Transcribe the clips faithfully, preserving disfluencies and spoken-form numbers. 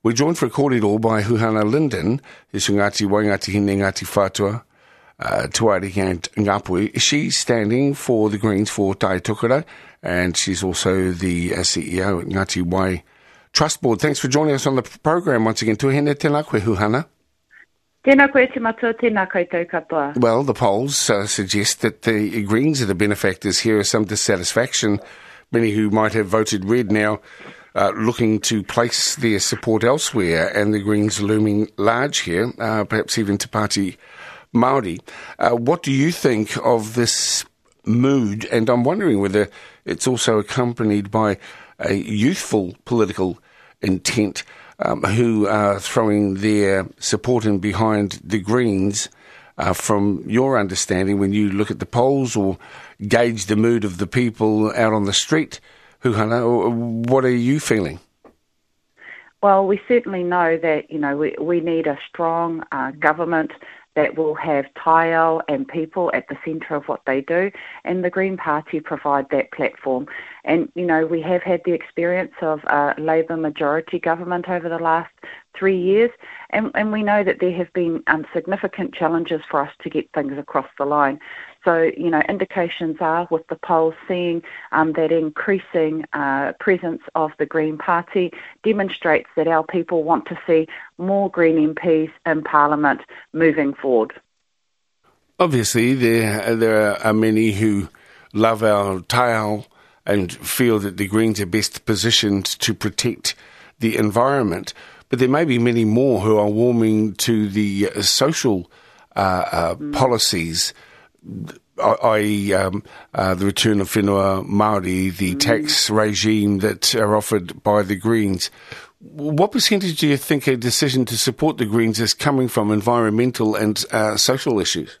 We're joined for a kōrero by Huhana Linden, who's from Ngāti Wai, Ngāti Hine, Ngāti Whātua, uh, Tuariki and Ngāpuhi. She's standing for the Greens for Tai Tukara, and she's also the uh, C E O at Ngāti Wai Trust Board. Thanks for joining us on the program once again. Tuhine tēnā koe, Huhana. Tēnā koe te matua, tēnā koutou katoa. Well, the polls uh, suggest that the Greens are the benefactors here. Some dissatisfaction. Many who might have voted red now Uh, looking to place their support elsewhere, and the Greens looming large here, uh, perhaps even Te Pāti Māori. Uh, what do you think of this mood? And I'm wondering whether it's also accompanied by a youthful political intent um, who are throwing their support in behind the Greens. Uh, from your understanding, when you look at the polls or gauge the mood of the people out on the street, Huhana, what are you feeling? Well, we certainly know that, you know, we, we need a strong uh, government that will have taiao and people at the centre of what they do, and the Green Party provide that platform. And, you know, we have had the experience of a Labour majority government over the last three years, and, and we know that there have been um, significant challenges for us to get things across the line. So, you know, indications are with the polls seeing um, that increasing uh, presence of the Green Party demonstrates that our people want to see more Green M Ps in Parliament moving forward. Obviously, there there are many who love our taiao and feel that the Greens are best positioned to protect the environment. But there may be many more who are warming to the uh, social uh, uh, mm. policies, that is um, uh, the return of whenua Māori, the mm. tax regime that are offered by the Greens. What percentage do you think a decision to support the Greens is coming from environmental and uh, social issues?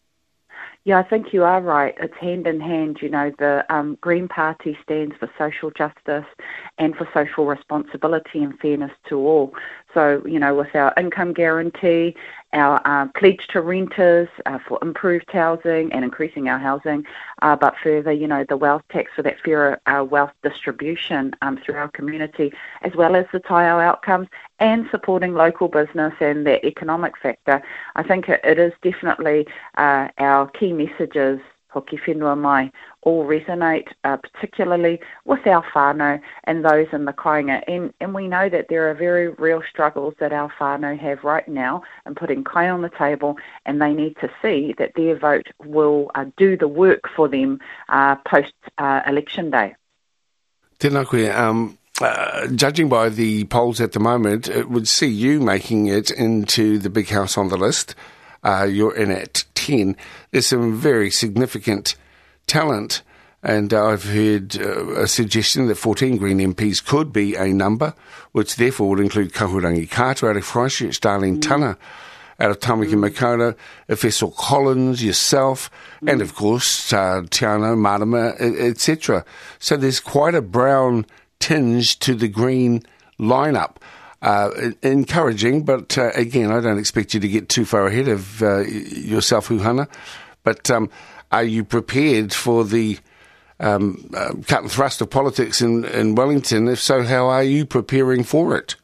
Yeah, I think you are right. It's hand in hand. You know, the um, Green Party stands for social justice and for social responsibility and fairness to all. So, you know, with our income guarantee, our uh, pledge to renters uh, for improved housing and increasing our housing, uh, but further, you know, the wealth tax for that fairer uh, wealth distribution um, through our community, as well as the taiao outcomes and supporting local business and that economic factor. I think it, it is definitely uh, our key messages, hoki whenua mai, all resonate, uh, particularly with our whānau and those in the kāinga. And, and we know that there are very real struggles that our whānau have right now in putting kai on the table, and they need to see that their vote will uh, do the work for them uh, post-election uh, day. Tēnā koe, um, uh, judging by the polls at the moment, it would see you making it into the big house on the list. Uh, you're in at ten. There's some very significant talent, and uh, I've heard uh, a suggestion that fourteen Green M Ps could be a number, which therefore would include Kahurangi Carter out of Christchurch, Darlene mm. Tana out of Tamaki mm. Makaurau, Efeso Collins, yourself, mm. and of course uh, Tiano, Marama, et cetera. So there's quite a brown tinge to the Green lineup. Uh, encouraging, but uh, again, I don't expect you to get too far ahead of uh, yourself, Huhana. But um, are you prepared for the um, uh, cut and thrust of politics in, in Wellington? If so, how are you preparing for it?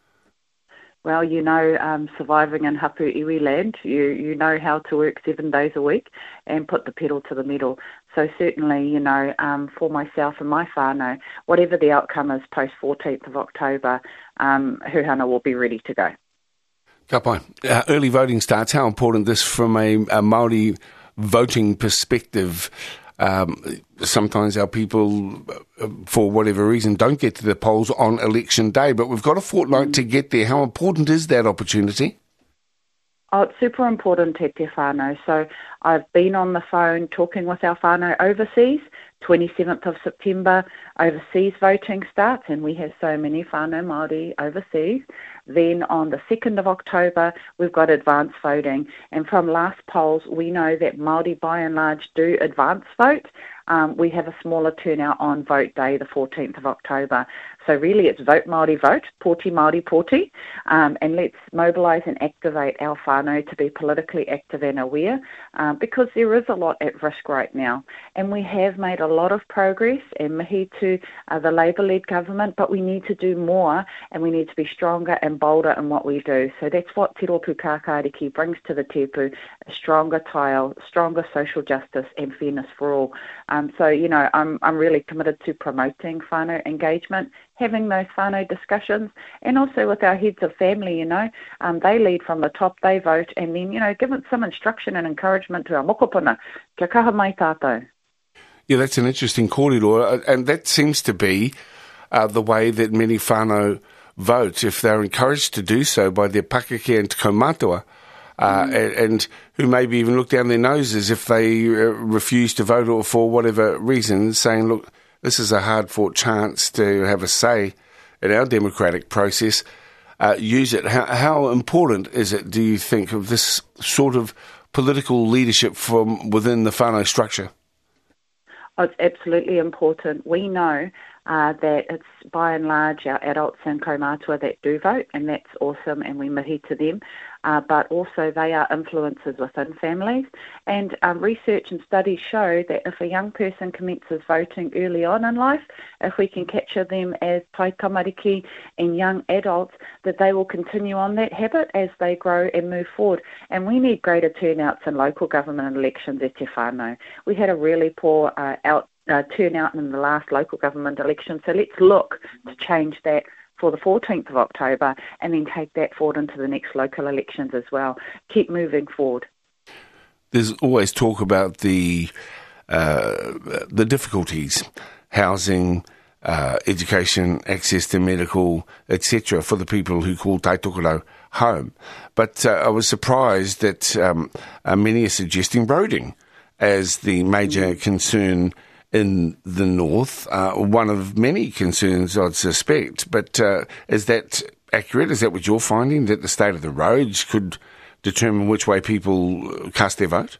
Well, you know, um, surviving in hapu iwi land, you, you know how to work seven days a week and put the pedal to the metal. So certainly, you know, um, for myself and my whānau, whatever the outcome is post fourteenth of October, um, Huhana will be ready to go. Ka pai. Uh, early voting starts. How important this from a, a Māori voting perspective? Um, sometimes our people, uh, for whatever reason, don't get to the polls on election day, but we've got a fortnight mm. to get there. How important is that opportunity? Oh, it's super important, te te whānau. So I've been on the phone talking with our whānau overseas. twenty-seventh of September, overseas voting starts, and we have so many whānau Māori overseas. Then on the second of October, we've got advance voting. And from last polls, we know that Māori by and large do advance vote. Um, we have a smaller turnout on vote day, the fourteenth of October. So really it's vote Māori vote, Pōti Māori Pōti, um, and let's mobilise and activate our whānau to be politically active and aware, uh, because there is a lot at risk right now. And we have made a lot of progress, and mihi to uh, the Labour-led government, but we need to do more, and we need to be stronger and bolder in what we do. So that's what Te Rōpū Kākāriki brings to the Tepu, a stronger tile, stronger social justice and fairness for all. Um, so, you know, I'm I'm really committed to promoting whānau engagement, having those whānau discussions, and also with our heads of family, you know, um, they lead from the top, they vote, and then, you know, give it some instruction and encouragement to our mokopuna. Kia kaha mai tātou. Yeah, that's an interesting kōrero, and that seems to be uh, the way that many whānau vote, if they're encouraged to do so by their pakeke and kaumātua, uh, mm. and, and who maybe even look down their noses if they uh, refuse to vote or for whatever reason, saying, look, this is a hard-fought chance to have a say in our democratic process. Uh, use it. How, how important is it, do you think, of this sort of political leadership from within the whānau structure? Oh, it's absolutely important. We know uh, that it's by and large our adults and kaumātua that do vote, and that's awesome, and we mihi to them. Uh, but also they are influences within families. And um, research and studies show that if a young person commences voting early on in life, if we can capture them as pai tamariki and young adults, that they will continue on that habit as they grow and move forward. And we need greater turnouts in local government elections at Te Whānau. We had a really poor uh, out, uh, turnout in the last local government election, so let's look to change that for the fourteenth of October, and then take that forward into the next local elections as well. Keep moving forward. There's always talk about the uh, the difficulties, housing, uh, education, access to medical, et cetera, for the people who call Taitokerau home. But uh, I was surprised that um, uh, many are suggesting roading as the major concern in the north, uh, one of many concerns, I'd suspect. But uh, is that accurate? Is that what you're finding, that the state of the roads could determine which way people cast their vote?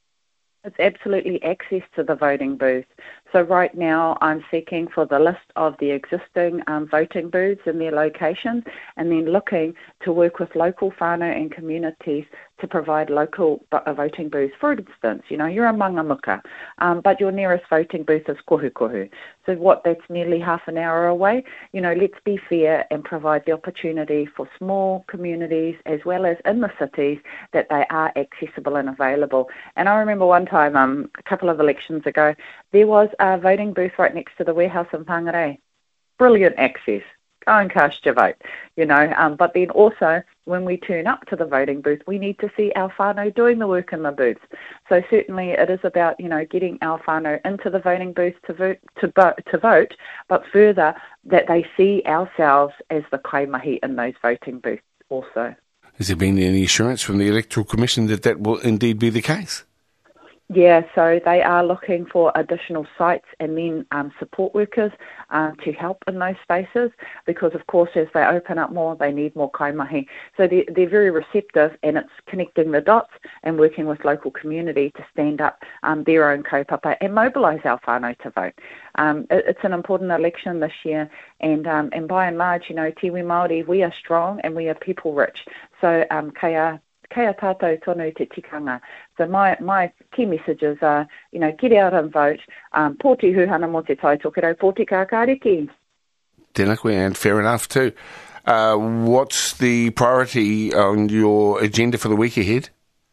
It's absolutely access to the voting booth. So right now I'm seeking for the list of the existing um, voting booths and their locations, and then looking to work with local whānau and communities to provide local uh, voting booths. For instance, you know, you're a Mangamuka, um, but your nearest voting booth is Kohu Kohu. So what, that's nearly half an hour away. You know, let's be fair and provide the opportunity for small communities as well as in the cities that they are accessible and available. And I remember one time, um, a couple of elections ago, there was a voting booth right next to the warehouse in Whangarei. Brilliant access. Go and cast your vote, you know. Um, but then also, when we turn up to the voting booth, we need to see our whānau doing the work in the booths. So certainly it is about, you know, getting our whānau into the voting booth to vote, to, vote, to vote, but further, that they see ourselves as the kaimahi in those voting booths also. Has there been any assurance from the Electoral Commission that that will indeed be the case? Yeah, so they are looking for additional sites and then um, support workers uh, to help in those spaces, because, of course, as they open up more, they need more kaimahi. So they're, they're very receptive, and it's connecting the dots and working with local community to stand up um, their own kaupapa and mobilise our whānau to vote. Um, it, it's an important election this year, and um, and by and large, you know, Tiwi Māori, we are strong and we are people rich. So um, kaya Kaya tātou tonu te tikanga. So my, my key messages are, you know, get out and vote. Um, pōti huhana mo te taitokerau, pōti kākāriki. Tēnā koe, and fair enough too. Uh, what's the priority on your agenda for the week ahead?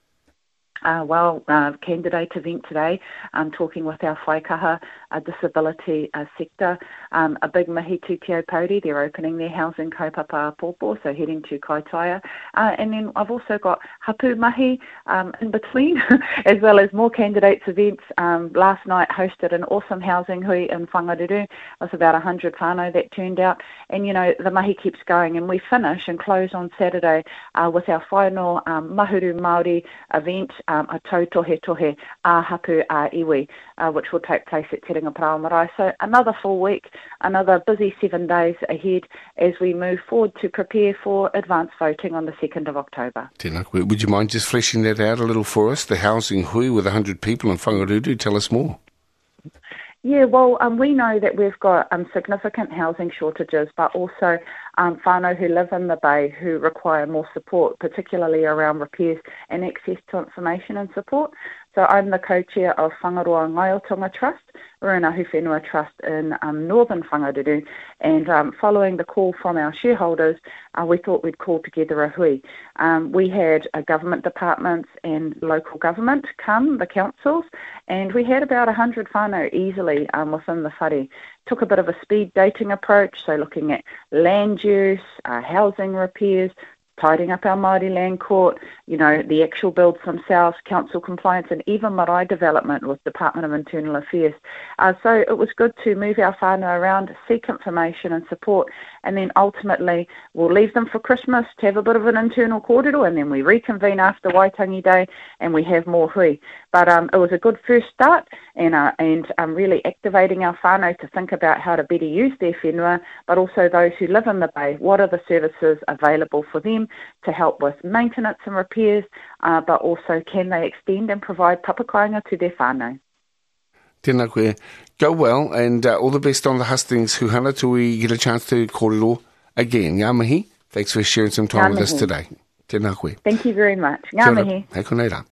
Uh, well, uh, candidate event today, um, talking with our whaikaha uh, disability uh, sector. Um, a big mihi to Te Aupōuri, they're opening their housing kaupapa Pōpō, so heading to Kaitaia. Uh, and then I've also got hapu mahi um, in between, as well as more candidates events. Um, last night hosted an awesome housing hui in Whangaruru. It was about one hundred whānau that turned out. And, you know, the mahi keeps going. And we finish and close on Saturday uh, with our final um, Mahuru Māori event, Um, a tautohe tohe a hapu a iwi, uh, which will take place at Te Ringaparau Marae. So another full week, another busy seven days ahead as we move forward to prepare for advance voting on the second of October. Tēnā koe. Would you mind just fleshing that out a little for us? The housing hui with one hundred people in Whangaruru, tell us more. Yeah, well, um, we know that we've got um, significant housing shortages, but also um, whānau who live in the Bay who require more support, particularly around repairs and access to information and support. So I'm the co-chair of Whangaroa Ngaiotonga Trust. We're an Ahu Whenua Trust in um, northern Whangaruru, and um, following the call from our shareholders, uh, we thought we'd call together a hui. Um, we had uh, government departments and local government come, the councils, and we had about one hundred whānau easily um, within the whare. Took a bit of a speed dating approach, so looking at land use, uh, housing repairs, tidying up our Māori land court, you know, the actual builds themselves, council compliance, and even marae development with Department of Internal Affairs. Uh, so it was good to move our whānau around, seek information and support, and then ultimately we'll leave them for Christmas to have a bit of an internal kōrero, and then we reconvene after Waitangi Day and we have more hui. But um, it was a good first start, and uh, and um, really activating our whānau to think about how to better use their whenua, but also those who live in the Bay, what are the services available for them to help with maintenance and repairs, uh, but also can they extend and provide papakainga to their whānau. Tēnā koe. Go well, and uh, all the best on the hustings huhana till we get a chance to kōrero again. Ngā mihi. Thanks for sharing some time Ngā with us mihi. today. Tēnā koe. Thank you very much. Ngā mihi. Hei konei rā.